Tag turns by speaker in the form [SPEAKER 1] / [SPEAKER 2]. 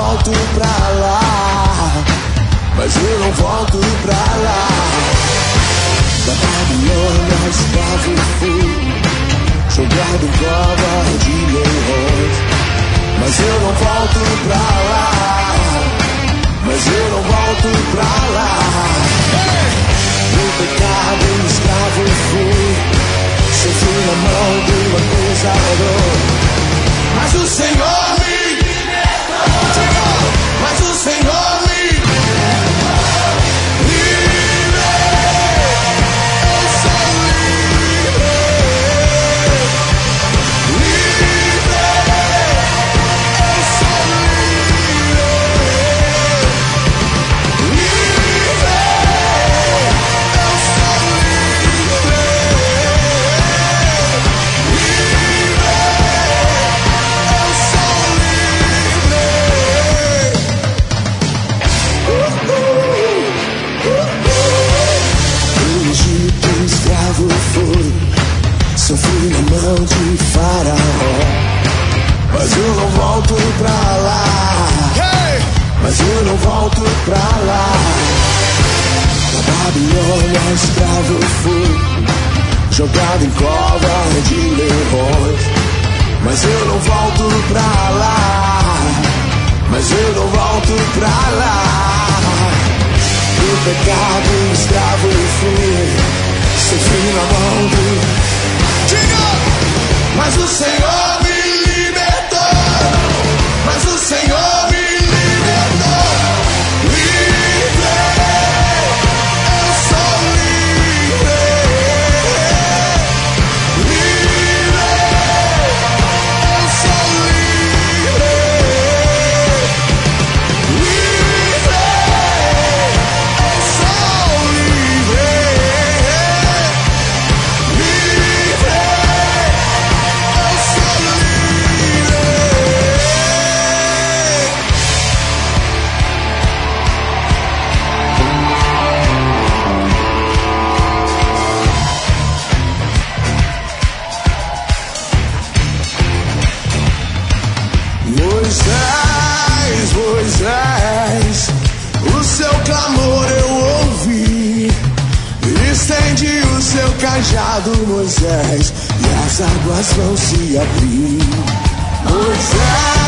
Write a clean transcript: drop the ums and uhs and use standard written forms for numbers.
[SPEAKER 1] volto pra lá, mas eu não volto pra lá. Da Babilônia escravo fui, jogado em cova de leões, mas eu não volto pra lá, mas eu não volto pra lá. No pecado escravo fui, sofri na mão do acusador, mas o Senhor me libertou, mas o Senhor me libertou. Livre, eu sou livre, livre, eu sou livre, livre, eu sou livre, livre, eu sou livre. No Egito escravo fui, sofri na mão de Faraó, mas eu não volto pra lá, mas eu não volto pra lá. Na Babilônia escravo fui, jogado em cova de leões, mas eu não volto pra lá, mas eu não volto pra lá. Do pecado escravo fui, sofri na mão do... Diga! Mas o Senhor me libertou, mas o Senhor me libertou. Livre, eu sou livre, livre, eu sou livre, livre, eu sou livre, livre, eu sou livre. Moisés, Moisés, o seu clamor eu ouvi. Estende o seu cajado, Moisés, e as águas vão se abrir. Moisés,